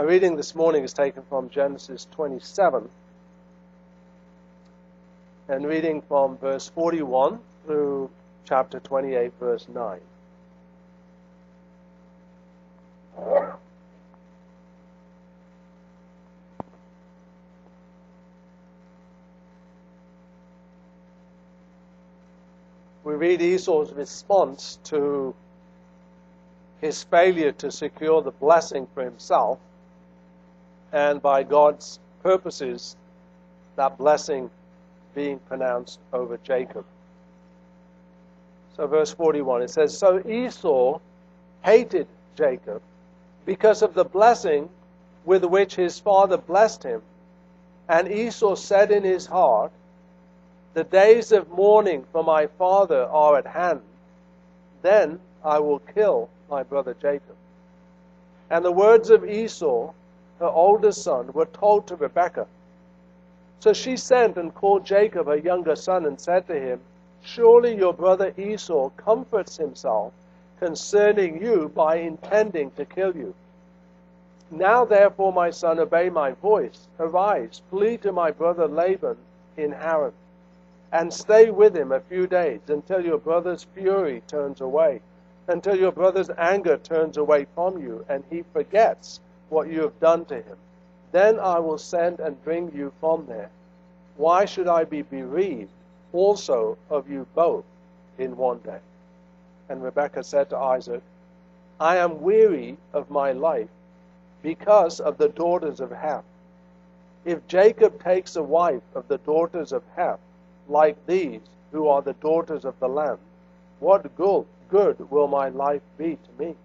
Our reading this morning is taken from Genesis 27 and reading from verse 41 through chapter 28, verse 9. We read Esau's response to his failure to secure the blessing for himself, and by God's purposes, that blessing being pronounced over Jacob. So verse 41, it says, "So Esau hated Jacob because of the blessing with which his father blessed him. And Esau said in his heart, 'The days of mourning for my father are at hand. Then I will kill my brother Jacob.' And the words of Esau, her oldest son, were told to Rebekah. So she sent and called Jacob, her younger son, and said to him, 'Surely your brother Esau comforts himself concerning you by intending to kill you. Now therefore, my son, obey my voice. Arise, flee to my brother Laban in Haran, and stay with him a few days until your brother's fury turns away, until your brother's anger turns away from you, and he forgets what you have done to him. Then I will send and bring you from there. Why should I be bereaved also of you both in one day?' And Rebekah said to Isaac, 'I am weary of my life because of the daughters of Heth. If Jacob takes a wife of the daughters of Heth, like these, who are the daughters of the land, what good will my life be to me?'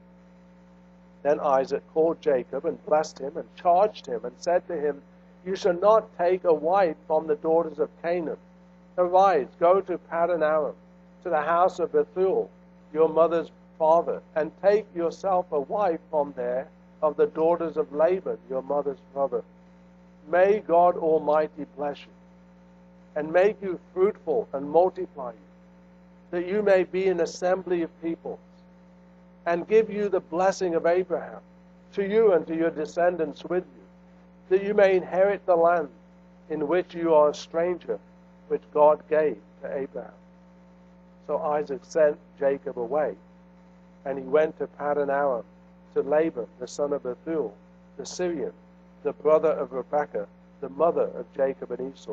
Then Isaac called Jacob and blessed him and charged him and said to him, 'You shall not take a wife from the daughters of Canaan. Arise, go to Paddan Aram, to the house of Bethuel, your mother's father, and take yourself a wife from there of the daughters of Laban, your mother's brother. May God Almighty bless you, and make you fruitful and multiply you, that you may be an assembly of peoples, and give you the blessing of Abraham, to you and to your descendants with you, that you may inherit the land in which you are a stranger, which God gave to Abraham.' So Isaac sent Jacob away, and he went to Paddan Aram, to Laban, the son of Bethuel, the Syrian, the brother of Rebekah, the mother of Jacob and Esau.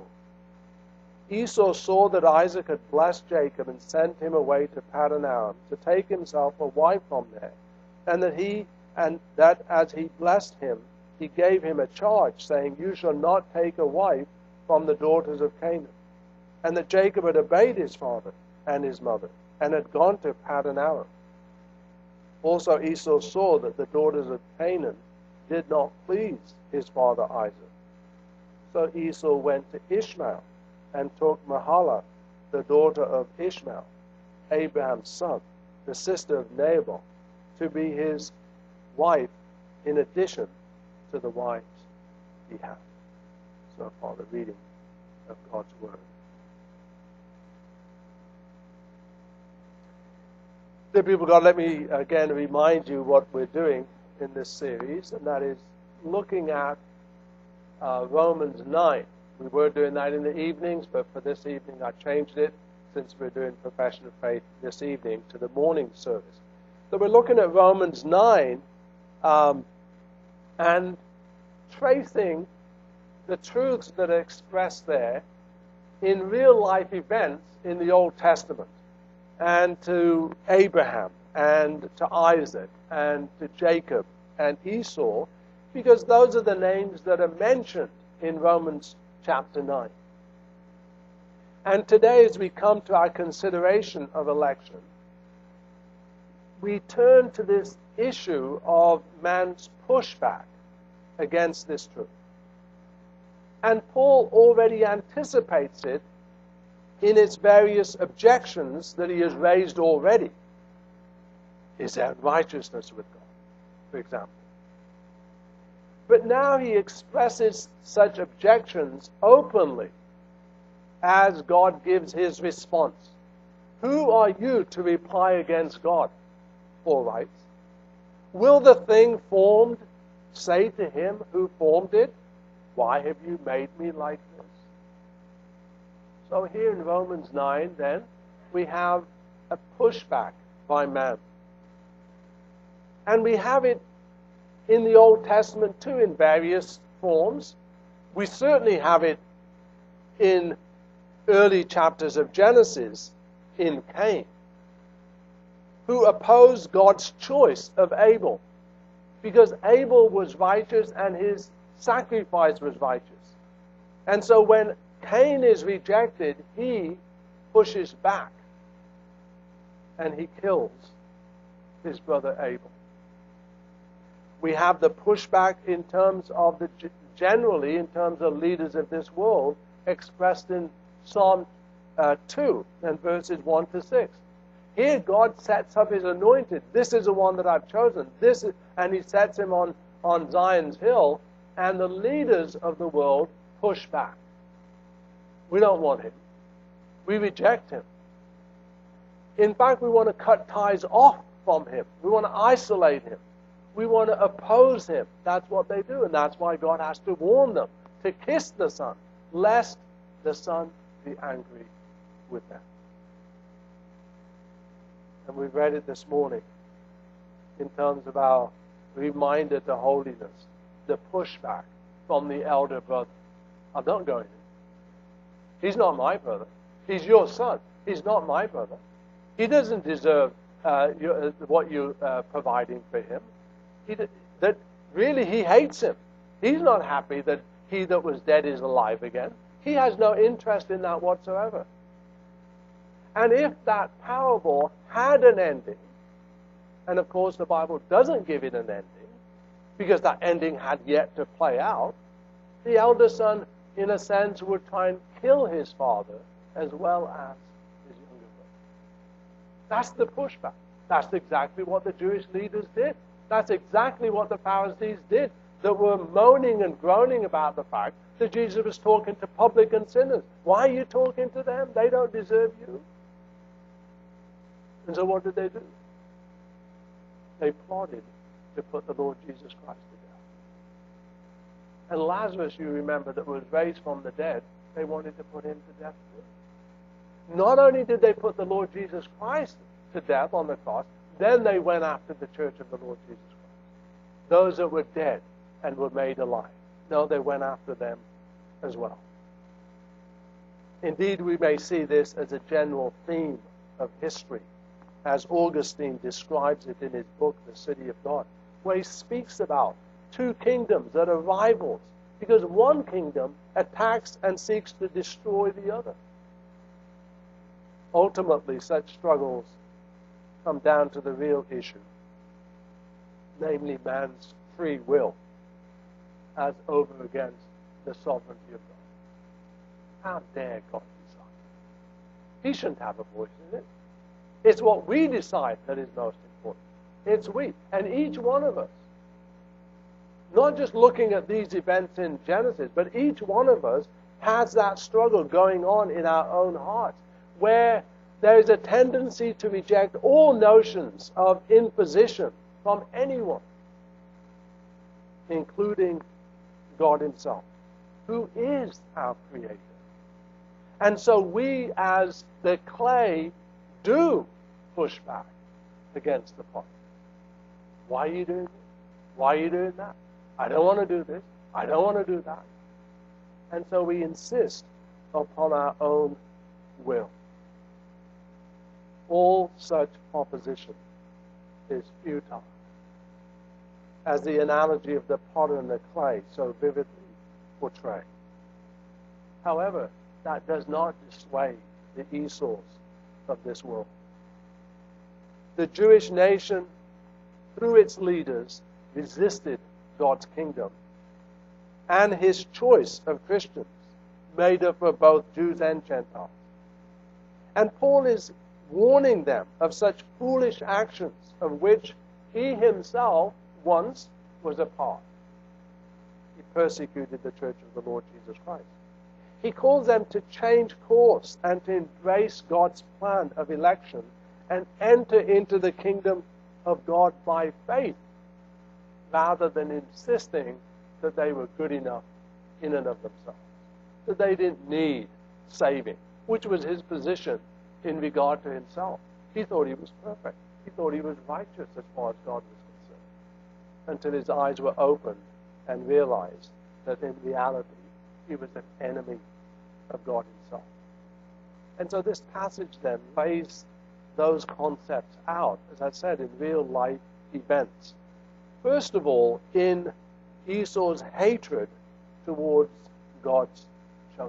Esau saw that Isaac had blessed Jacob and sent him away to Paddan Aram to take himself a wife from there, and that as he blessed him, he gave him a charge, saying, 'You shall not take a wife from the daughters of Canaan.' And that Jacob had obeyed his father and his mother, and had gone to Paddan Aram. Also Esau saw that the daughters of Canaan did not please his father Isaac. So Esau went to Ishmael, and took Mahalath, the daughter of Ishmael, Abraham's son, the sister of Nabal, to be his wife in addition to the wives he had." So far the reading of God's word. Dear people of God, let me again remind you what we're doing in this series, and that is looking at Romans 9. We were doing that in the evenings, but for this evening I changed it, since we're doing Profession of Faith this evening, to the morning service. So we're looking at Romans 9 and tracing the truths that are expressed there in real-life events in the Old Testament, and to Abraham, and to Isaac, and to Jacob, and Esau, because those are the names that are mentioned in Romans chapter 9. And today, as we come to our consideration of election, we turn to this issue of man's pushback against this truth. And Paul already anticipates it in its various objections that he has raised already. Is there righteousness with God, for example? But now he expresses such objections openly as God gives his response. Who are you to reply against God? Paul writes. Will the thing formed say to him who formed it, why have you made me like this? So here in Romans 9, then, we have a pushback by man. And we have it in the Old Testament too in various forms. We certainly have it in early chapters of Genesis in Cain, who opposed God's choice of Abel, because Abel was righteous and his sacrifice was righteous. And so when Cain is rejected, he pushes back and he kills his brother Abel. We have the pushback in terms of generally in terms of leaders of this world expressed in Psalm 2 and verses 1 to 6. Here God sets up his anointed. This is the one that I've chosen. And he sets him on Zion's hill, and the leaders of the world push back. We don't want him. We reject him. In fact, we want to cut ties off from him. We want to isolate him. We want to oppose him. That's what they do, and that's why God has to warn them to kiss the Son, lest the Son be angry with them. And we read it this morning in terms of our reminder to holiness, the pushback from the elder brother. I'm not going in. He's not my brother. He's your son. He's not my brother. He doesn't deserve what you're providing for him. Really, he hates him. He's not happy that he that was dead is alive again. He has no interest in that whatsoever. And if that parable had an ending, and of course the Bible doesn't give it an ending, because that ending had yet to play out, the elder son, in a sense, would try and kill his father as well as his younger brother. That's the pushback. That's exactly what the Jewish leaders did. That's exactly what the Pharisees did, that were moaning and groaning about the fact that Jesus was talking to publican sinners. Why are you talking to them? They don't deserve you. And so what did they do? They plotted to put the Lord Jesus Christ to death. And Lazarus, you remember, that was raised from the dead, they wanted to put him to death too. Not only did they put the Lord Jesus Christ to death on the cross, then they went after the church of the Lord Jesus Christ. Those that were dead and were made alive. No, they went after them as well. Indeed, we may see this as a general theme of history, as Augustine describes it in his book, The City of God, where he speaks about two kingdoms that are rivals, because one kingdom attacks and seeks to destroy the other. Ultimately, such struggles come down to the real issue, namely man's free will as over against the sovereignty of God. How dare God decide? He shouldn't have a voice in it. It's what we decide that is most important. It's we. And each one of us, not just looking at these events in Genesis, but each one of us has that struggle going on in our own hearts, where there is a tendency to reject all notions of imposition from anyone, including God himself, who is our creator. And so we, as the clay, do push back against the potter. Why are you doing this? Why are you doing that? I don't want to do this. I don't want to do that. And so we insist upon our own will. All such opposition is futile, as the analogy of the potter and the clay so vividly portray. However, that does not dissuade the Esau's of this world. The Jewish nation, through its leaders, resisted God's kingdom and his choice of Christians, made up of both Jews and Gentiles. And Paul is warning them of such foolish actions of which he himself once was a part. He persecuted the church of the Lord Jesus Christ. He calls them to change course and to embrace God's plan of election and enter into the kingdom of God by faith, rather than insisting that they were good enough in and of themselves, that they didn't need saving, which was his position in regard to himself. He thought he was perfect. He thought he was righteous as far as God was concerned, until his eyes were opened and realized that in reality he was an enemy of God himself. And so this passage then lays those concepts out, as I said, in real life events. First of all, in Esau's hatred towards God's chosen.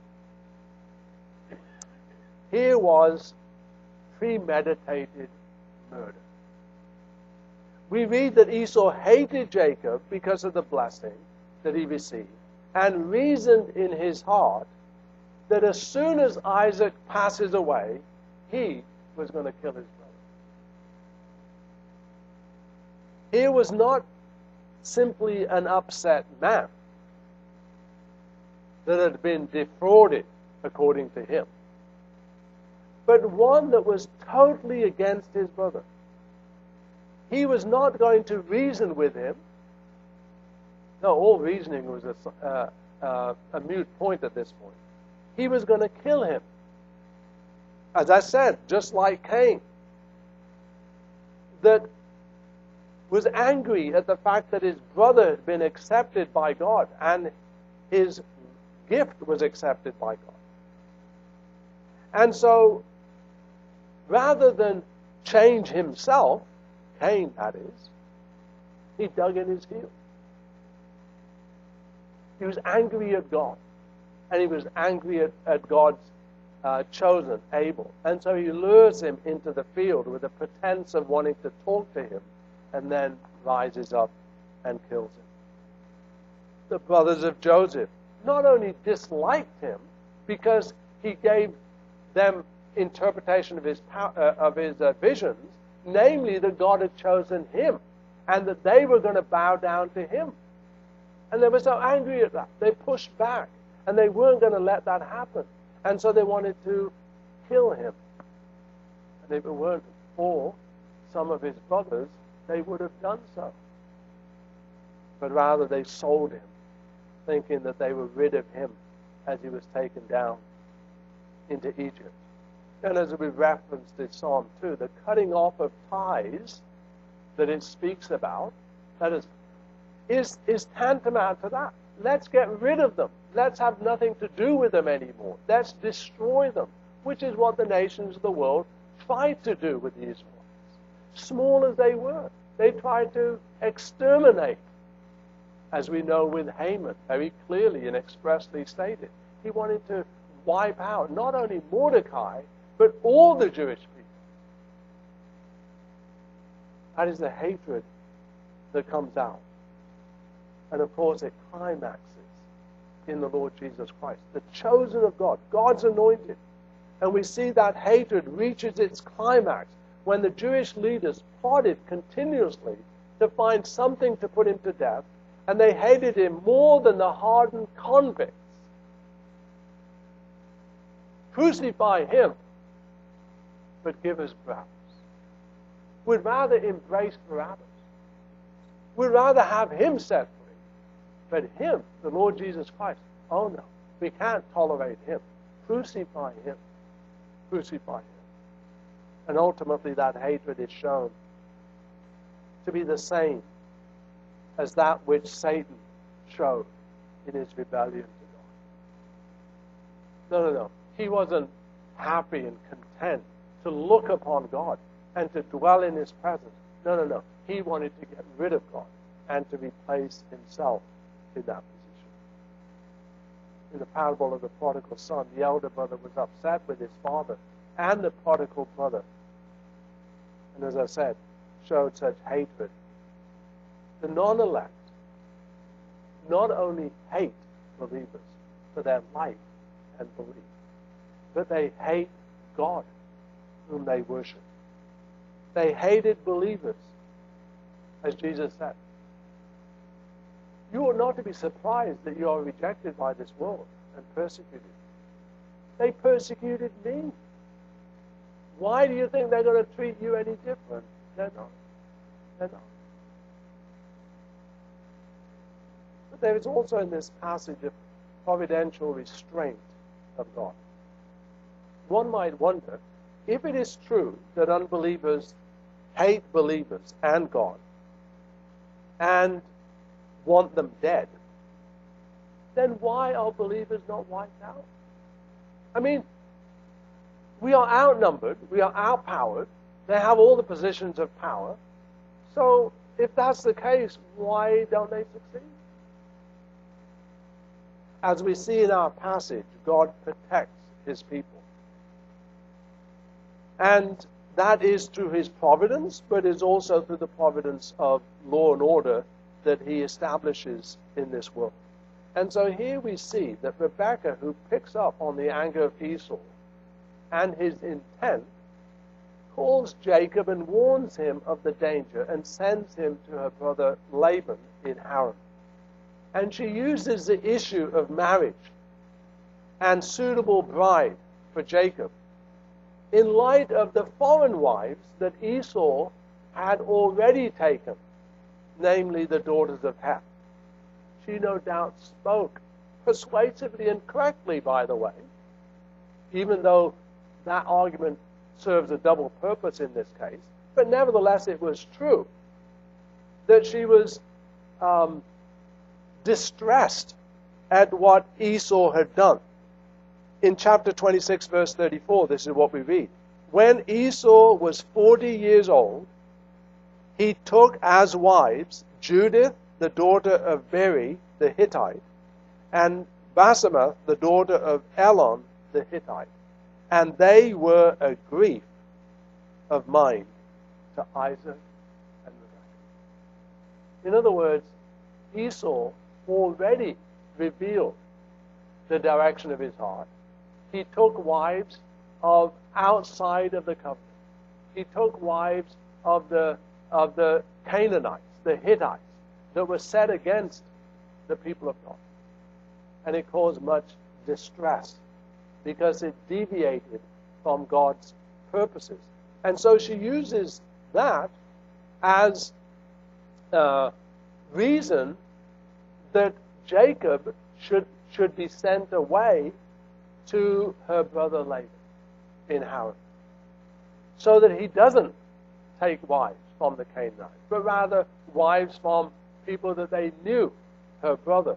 Here was premeditated murder. We read that Esau hated Jacob because of the blessing that he received, and reasoned in his heart that as soon as Isaac passes away, he was going to kill his brother. Here was not simply an upset man that had been defrauded according to him, but one that was totally against his brother. He was not going to reason with him. No, all reasoning was a moot point at this point. He was going to kill him. As I said, just like Cain, that was angry at the fact that his brother had been accepted by God and his gift was accepted by God. And so, rather than change himself, Cain that is, he dug in his heels. He was angry at God, and he was angry at God's chosen, Abel. And so he lures him into the field with a pretense of wanting to talk to him, and then rises up and kills him. The brothers of Joseph not only disliked him because he gave them interpretation of his visions, namely that God had chosen him and that they were going to bow down to him. And they were so angry at that. They pushed back, and they weren't going to let that happen. And so they wanted to kill him. And if it weren't for some of his brothers, they would have done so. But rather they sold him, thinking that they were rid of him as he was taken down into Egypt. And as we referenced in Psalm 2, the cutting off of ties that it speaks about, that is tantamount to that. Let's get rid of them. Let's have nothing to do with them anymore. Let's destroy them, which is what the nations of the world tried to do with the Israelites. Small as they were, they tried to exterminate, as we know with Haman, very clearly and expressly stated. He wanted to wipe out not only Mordecai, but all the Jewish people. That is the hatred that comes out. And of course it climaxes in the Lord Jesus Christ, the chosen of God, God's anointed. And we see that hatred reaches its climax when the Jewish leaders plotted continuously to find something to put him to death, and they hated him more than the hardened convicts. Crucify him, but give us Barabbas. We'd rather embrace Barabbas. We'd rather have him set free. But him, the Lord Jesus Christ, oh no, we can't tolerate him. Crucify him. Crucify him. And ultimately that hatred is shown to be the same as that which Satan showed in his rebellion to God. No. He wasn't happy and content to look upon God and to dwell in his presence. No. He wanted to get rid of God and to replace himself in that position. In the parable of the prodigal son, the elder brother was upset with his father and the prodigal brother. And as I said, showed such hatred. The non-elect not only hate believers for their life and belief, but they hate God whom they worship. They hated believers, as Jesus said. You ought not to be surprised that you are rejected by this world and persecuted. They persecuted me. Why do you think they're going to treat you any different? They're not. there is also in this passage a providential restraint of God. One might wonder, if it is true that unbelievers hate believers and God and want them dead, then why are believers not wiped out? I mean, we are outnumbered, we are outpowered, they have all the positions of power, so if that's the case, why don't they succeed? As we see in our passage, God protects his people. And that is through his providence, but is also through the providence of law and order that he establishes in this world. And so here we see that Rebekah, who picks up on the anger of Esau and his intent, calls Jacob and warns him of the danger and sends him to her brother Laban in Haran. And she uses the issue of marriage and suitable bride for Jacob in light of the foreign wives that Esau had already taken, namely the daughters of Heth. She no doubt spoke persuasively and correctly, by the way, even though that argument serves a double purpose in this case. But nevertheless, it was true that she was distressed at what Esau had done. In chapter 26, verse 34, this is what we read. When Esau was 40 years old, he took as wives Judith, the daughter of Beri, the Hittite, and Basemath, the daughter of Elon, the Hittite. And they were a grief of mind to Isaac and Rebekah. In other words, Esau already revealed the direction of his heart. He took wives of outside of the covenant. He took wives of the Canaanites, the Hittites, that were set against the people of God. And it caused much distress because it deviated from God's purposes. And so she uses that as reason that Jacob should be sent away to her brother Laban in Haran, so that he doesn't take wives from the Canaanites, but rather wives from people that they knew, her brother.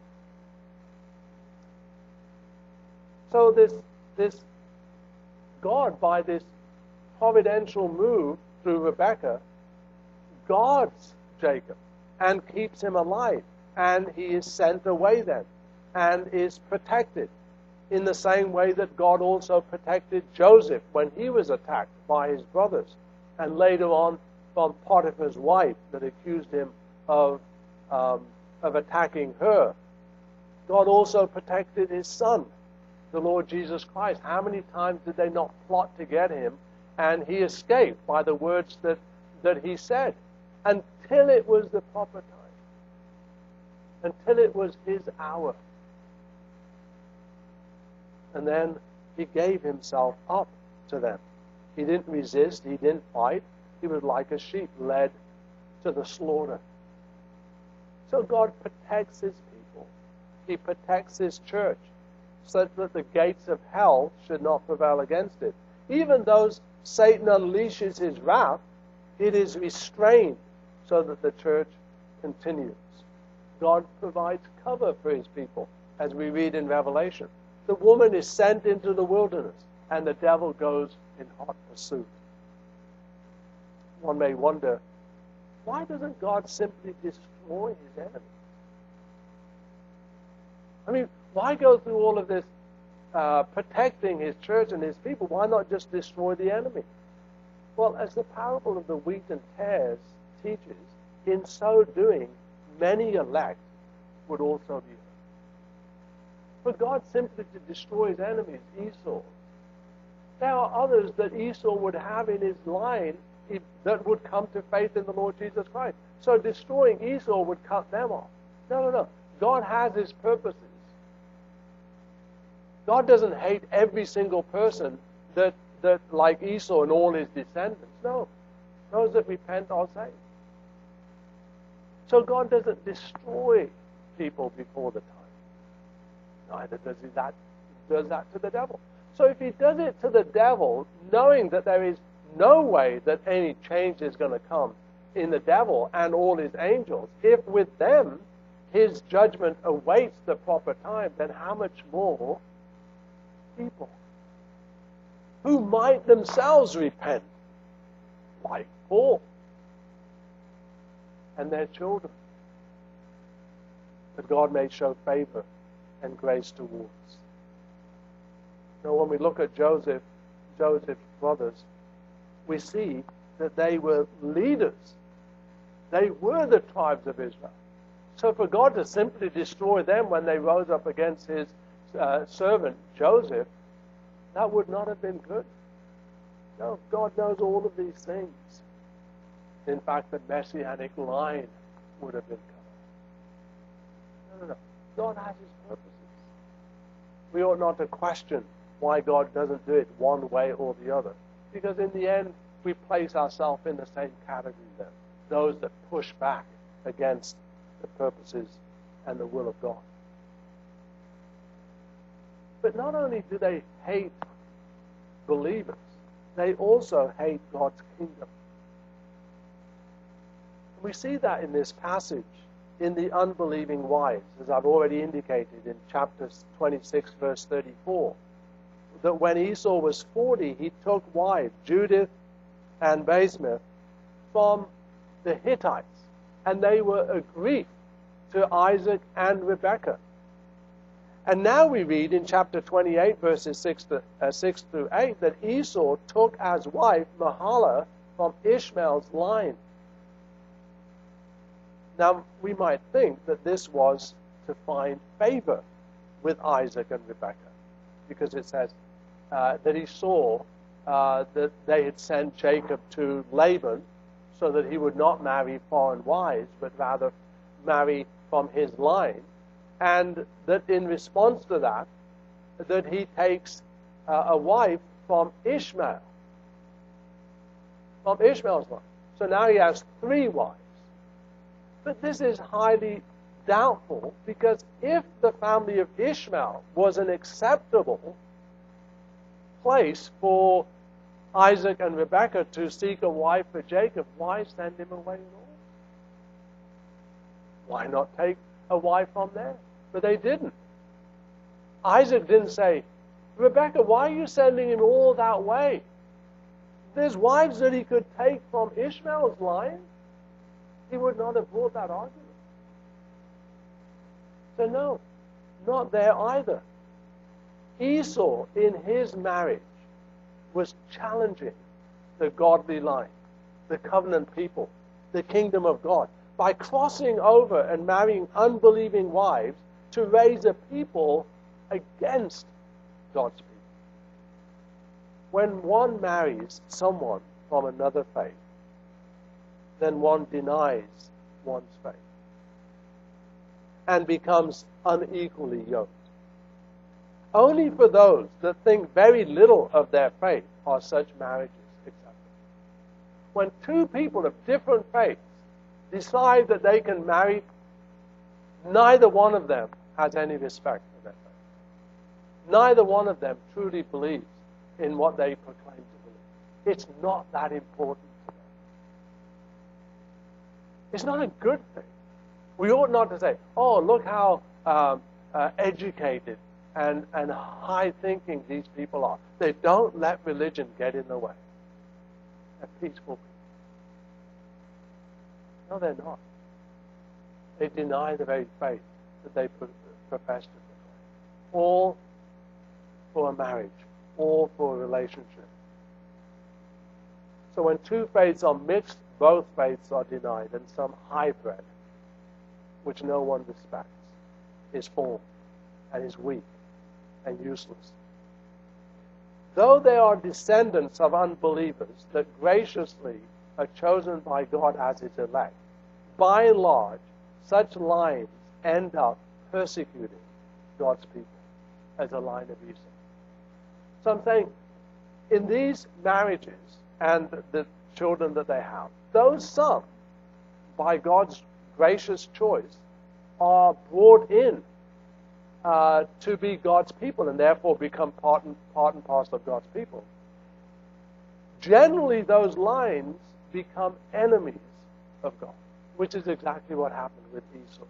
So this God, by this providential move through Rebekah, guards Jacob and keeps him alive, and he is sent away then and is protected in the same way that God also protected Joseph when he was attacked by his brothers, and later on from Potiphar's wife that accused him of attacking her. God also protected his son, the Lord Jesus Christ. How many times did they not plot to get him? And he escaped by the words that he said, until it was the proper time, until it was his hour. And then he gave himself up to them. He didn't resist, he didn't fight. He was like a sheep led to the slaughter. So God protects his people. He protects his church, so that the gates of hell should not prevail against it. Even though Satan unleashes his wrath, it is restrained so that the church continues. God provides cover for his people, as we read in Revelation. The woman is sent into the wilderness, and the devil goes in hot pursuit. One may wonder, why doesn't God simply destroy his enemy? I mean, why go through all of this protecting his church and his people? Why not just destroy the enemy? Well, as the parable of the wheat and tares teaches, in so doing, many elect would also be hurt. For God simply to destroy his enemies, Esau, there are others that Esau would have in his line that would come to faith in the Lord Jesus Christ. So destroying Esau would cut them off. No. God has his purposes. God doesn't hate every single person that like Esau and all his descendants. No. Those that repent are saved. So God doesn't destroy people before the time. Neither does he does that to the devil. So if he does it to the devil, knowing that there is no way that any change is going to come in the devil and all his angels, if with them his judgment awaits the proper time, then how much more people who might themselves repent, like Paul and their children, that God may show favor and grace towards. Now, when we look at Joseph's brothers, we see that they were leaders. They were the tribes of Israel. So for God to simply destroy them when they rose up against his servant Joseph, that would not have been good. No, God knows all of these things. In fact, the messianic line would have been covered. No. God has his purposes. We ought not to question why God doesn't do it one way or the other. Because in the end, we place ourselves in the same category then. Those that push back against the purposes and the will of God. But not only do they hate believers, they also hate God's kingdom. We see that in this passage in the unbelieving wives, as I've already indicated in chapter 26, verse 34, that when Esau was 40, he took wives, Judith and Basemath, from the Hittites, and they were a grief to Isaac and Rebekah. And now we read in chapter 28, verses 6 through 8, that Esau took as wife Mahlah from Ishmael's line. Now, we might think that this was to find favor with Isaac and Rebekah, because it says that he saw that they had sent Jacob to Laban so that he would not marry foreign wives, but rather marry from his line. And that in response to that, that he takes a wife from Ishmael, from Ishmael's line. So now he has 3 wives. But this is highly doubtful, because if the family of Ishmael was an acceptable place for Isaac and Rebekah to seek a wife for Jacob, why send him away at all? Why not take a wife from there? But they didn't. Isaac didn't say, Rebekah, why are you sending him all that way? There's wives that he could take from Ishmael's line. He would not have brought that argument. So no, not there either. Esau, in his marriage, was challenging the godly line, the covenant people, the kingdom of God, by crossing over and marrying unbelieving wives to raise a people against God's people. When one marries someone from another faith, then one denies one's faith and becomes unequally yoked. Only for those that think very little of their faith are such marriages acceptable. When 2 people of different faiths decide that they can marry, neither one of them has any respect for their faith. Neither one of them truly believes in what they proclaim to believe. It's not that important to them. It's not a good thing. We ought not to say, oh, look how educated and high-thinking these people are. They don't let religion get in the way. They're peaceful people. No, they're not. They deny the very faith that they profess to proclaim. All for a marriage, all for a relationship. So when 2 faiths are mixed, both faiths are denied, and some hybrid, which no one respects, is formed and is weak and useless. Though they are descendants of unbelievers that graciously are chosen by God as his elect, by and large, such lines end up persecuting God's people as a line of Esau. So I'm saying, in these marriages and the children that they have, those some, by God's gracious choice, are brought in to be God's people and therefore become part and parcel of God's people, generally those lines become enemies of God, which is exactly what happened with Esau.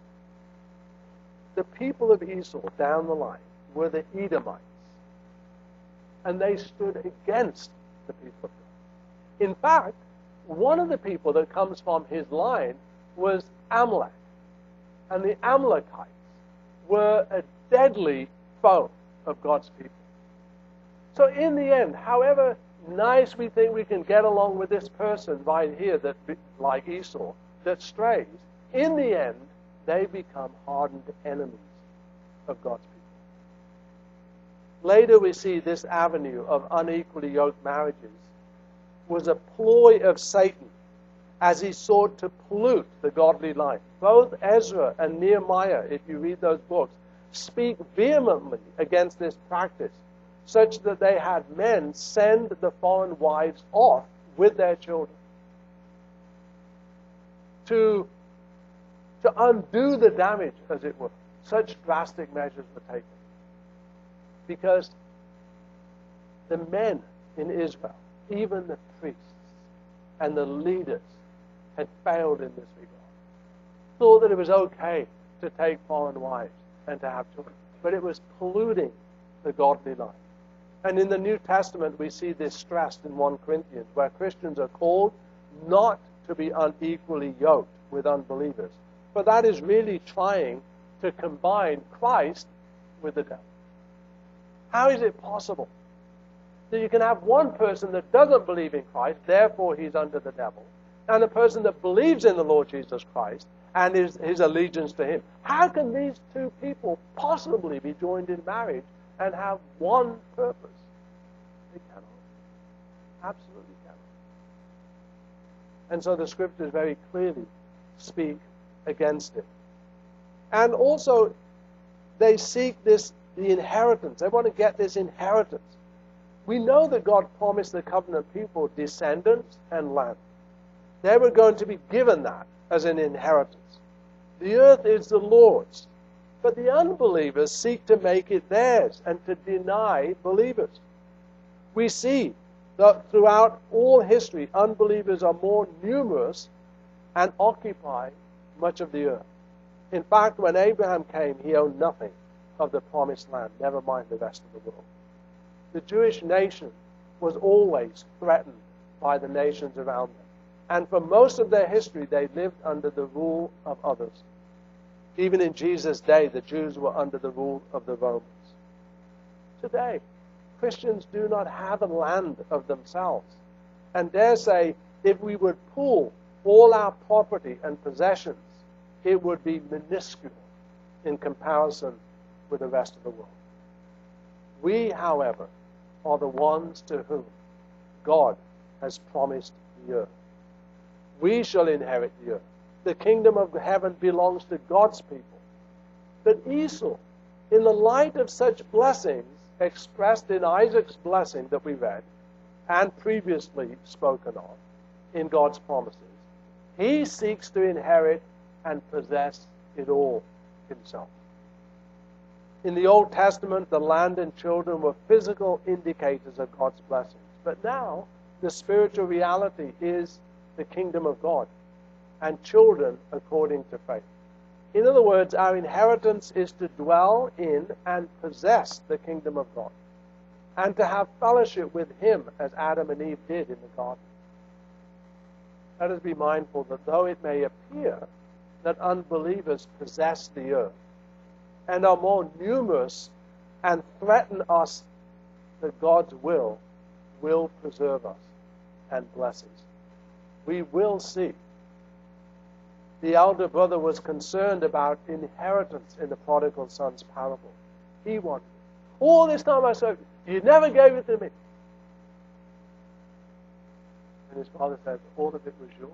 The people of Esau down the line were the Edomites, and they stood against the people of God. In fact, one of the people that comes from his line was Amalek, and the Amalekites were a deadly foe of God's people. So in the end, however nice we think we can get along with this person right here, that like Esau, that strays, in the end, they become hardened enemies of God's people. Later we see this avenue of unequally yoked marriages was a ploy of Satan as he sought to pollute the godly life. Both Ezra and Nehemiah, if you read those books, speak vehemently against this practice, such that they had men send the foreign wives off with their children to undo the damage, as it were. Such drastic measures were taken. Because the men in Israel, even the priests and the leaders, had failed in this regard. Thought that it was okay to take foreign wives and to have children, but it was polluting the godly life. And in the New Testament, we see this stressed in 1 Corinthians, where Christians are called not to be unequally yoked with unbelievers. But that is really trying to combine Christ with the devil. How is it possible that you can have one person that doesn't believe in Christ, therefore he's under the devil, and a person that believes in the Lord Jesus Christ and his allegiance to him? How can these two people possibly be joined in marriage and have one purpose? They cannot. Absolutely cannot. And so the scriptures very clearly speak against it. And also, they seek the inheritance. They want to get this inheritance. We know that God promised the covenant people descendants and land. They were going to be given that as an inheritance. The earth is the Lord's. But the unbelievers seek to make it theirs and to deny believers. We see that throughout all history, unbelievers are more numerous and occupy much of the earth. In fact, when Abraham came, he owned nothing of the promised land, never mind the rest of the world. The Jewish nation was always threatened by the nations around them. And for most of their history, they lived under the rule of others. Even in Jesus' day, the Jews were under the rule of the Romans. Today, Christians do not have a land of themselves. And dare say, if we would pool all our property and possessions, it would be minuscule in comparison with the rest of the world. We, however, are the ones to whom God has promised the earth. We shall inherit the earth. The kingdom of heaven belongs to God's people. But Esau, in the light of such blessings expressed in Isaac's blessing that we read and previously spoken of in God's promises, he seeks to inherit and possess it all himself. In the Old Testament, the land and children were physical indicators of God's blessings. But now, the spiritual reality is the kingdom of God and children according to faith. In other words, our inheritance is to dwell in and possess the kingdom of God and to have fellowship with him as Adam and Eve did in the garden. Let us be mindful that though it may appear that unbelievers possess the earth and are more numerous and threaten us, that God's will preserve us and bless us. We will see. The elder brother was concerned about inheritance in the prodigal son's parable. He wanted it. All this time I served you, you never gave it to me. And his father said, all of it was yours.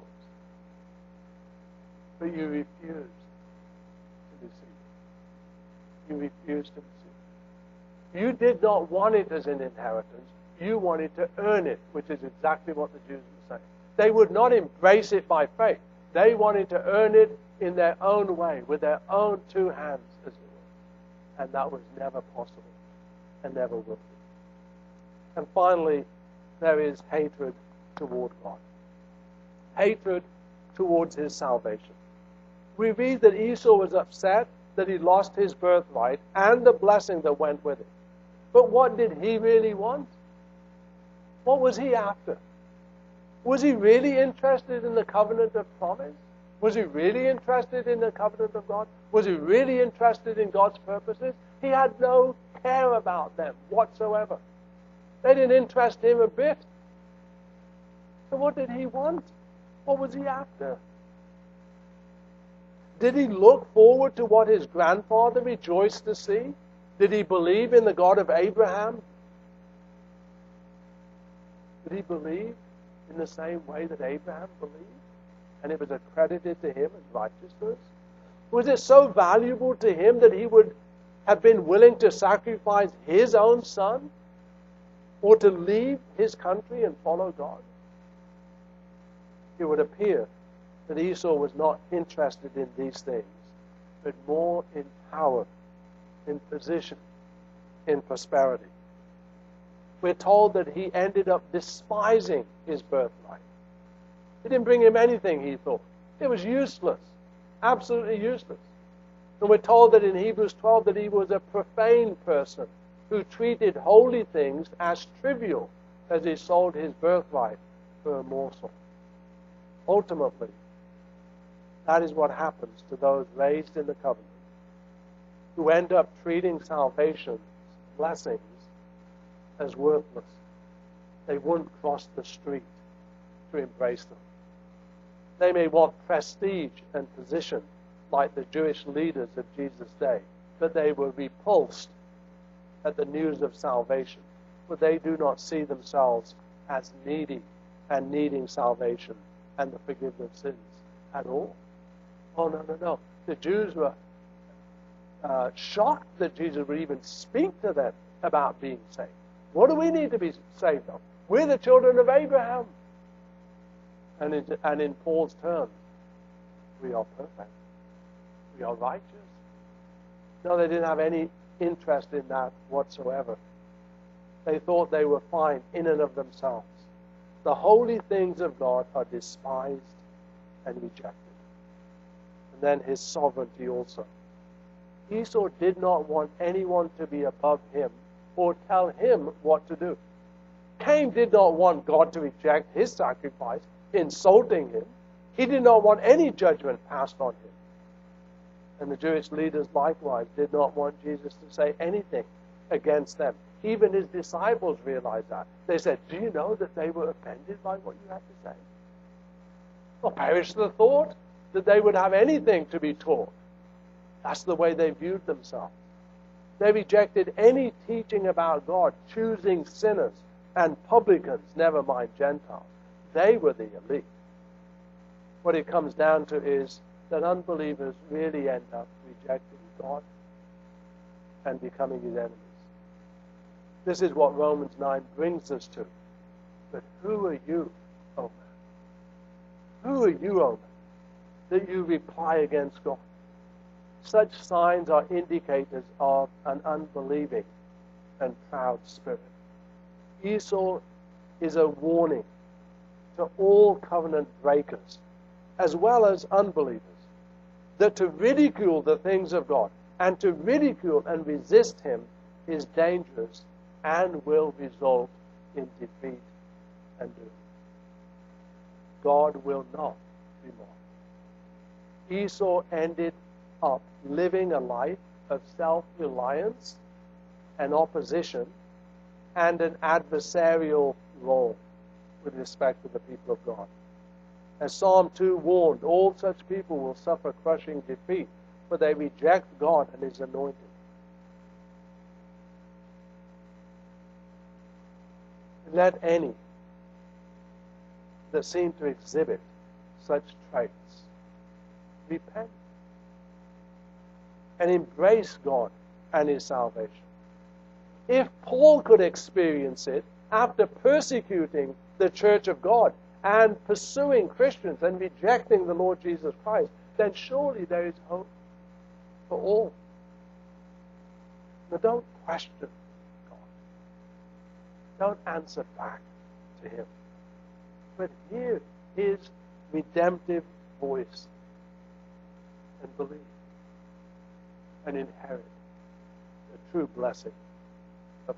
But you refused to receive it. You refused to receive it. You did not want it as an inheritance. You wanted to earn it, which is exactly what the Jews were saying. They would not embrace it by faith. They wanted to earn it in their own way, with their own two hands, as it were. And that was never possible and never will be. And finally, there is hatred toward God. Hatred towards his salvation. We read that Esau was upset that he lost his birthright and the blessing that went with it. But what did he really want? What was he after? Was he really interested in the covenant of promise? Was he really interested in the covenant of God? Was he really interested in God's purposes? He had no care about them whatsoever. They didn't interest him a bit. So what did he want? What was he after? Did he look forward to what his grandfather rejoiced to see? Did he believe in the God of Abraham? Did he believe in the same way that Abraham believed? And it was accredited to him as righteousness? Was it so valuable to him that he would have been willing to sacrifice his own son? Or to leave his country and follow God? It would appear that Esau was not interested in these things, but more in power, in position, in prosperity. We're told that he ended up despising his birthright. It didn't bring him anything, he thought. It was useless, absolutely useless. And we're told that in Hebrews 12 that he was a profane person who treated holy things as trivial as he sold his birthright for a morsel. Ultimately, that is what happens to those raised in the covenant, who end up treating salvation's blessings as worthless. They wouldn't cross the street to embrace them. They may want prestige and position like the Jewish leaders of Jesus' day, but they were repulsed at the news of salvation, for they do not see themselves as needy and needing salvation and the forgiveness of sins at all. Oh, no. The Jews were shocked that Jesus would even speak to them about being saved. What do we need to be saved of? We're the children of Abraham. And in Paul's terms, we are perfect. We are righteous. No, they didn't have any interest in that whatsoever. They thought they were fine in and of themselves. The holy things of God are despised and rejected. And then his sovereignty also. Esau did not want anyone to be above him or tell him what to do. Cain did not want God to reject his sacrifice, insulting him. He did not want any judgment passed on him. And the Jewish leaders likewise did not want Jesus to say anything against them. Even his disciples realized that. They said, do you know that they were offended by what you had to say? Well, perish the thought that they would have anything to be taught. That's the way they viewed themselves. They rejected any teaching about God, choosing sinners and publicans, never mind Gentiles. They were the elite. What it comes down to is that unbelievers really end up rejecting God and becoming his enemies. This is what Romans 9 brings us to. But who are you, O man? Who are you, O man, that you reply against God? Such signs are indicators of an unbelieving and proud spirit. Esau is a warning to all covenant breakers, as well as unbelievers, that to ridicule the things of God and to ridicule and resist him is dangerous and will result in defeat and doom. God will not be mocked. Esau ended up living a life of self-reliance and opposition and an adversarial role with respect to the people of God. As Psalm 2 warned, all such people will suffer crushing defeat, for they reject God and his anointed. Let any that seem to exhibit such traits repent and embrace God and his salvation. If Paul could experience it after persecuting the church of God and pursuing Christians and rejecting the Lord Jesus Christ, then surely there is hope for all. Now don't question God. Don't answer back to Him. But hear His redemptive voice and believe and inherit the true blessing of God.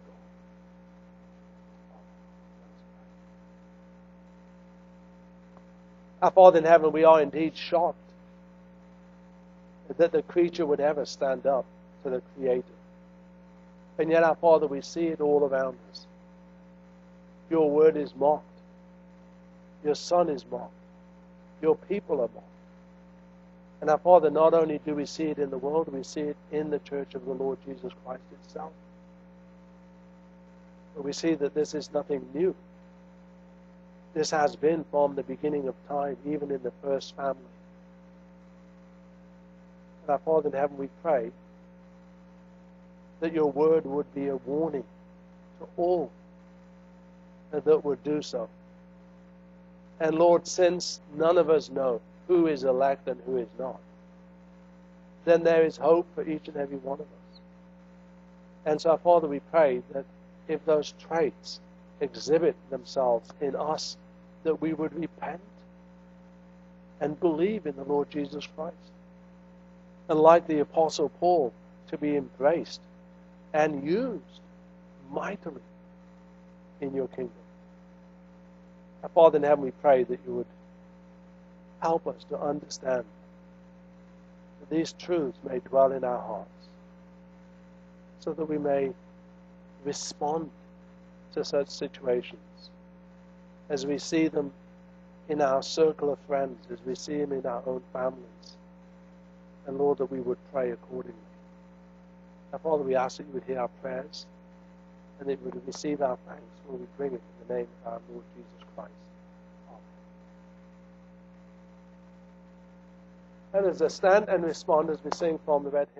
Our Father in heaven, we are indeed shocked that the creature would ever stand up to the Creator. And yet, our Father, we see it all around us. Your word is mocked. Your Son is mocked. Your people are mocked. And our Father, not only do we see it in the world, we see it in the church of the Lord Jesus Christ itself. But we see that this is nothing new. This has been from the beginning of time, even in the first family. And our Father in heaven, we pray that your word would be a warning to all that would do so. And Lord, since none of us know who is elect and who is not, then there is hope for each and every one of us. And so, Father, we pray that if those traits exhibit themselves in us, that we would repent and believe in the Lord Jesus Christ. And like the Apostle Paul, to be embraced and used mightily in your kingdom. Our Father in heaven, we pray that you would help us to understand that these truths may dwell in our hearts, so that we may respond to such situations as we see them in our circle of friends, as we see them in our own families. And Lord, that we would pray accordingly. Our Father, we ask that you would hear our prayers and that you would receive our thanks when we bring it in the name of our Lord Jesus Christ. Amen. Let us stand and respond as we sing from the red hymn.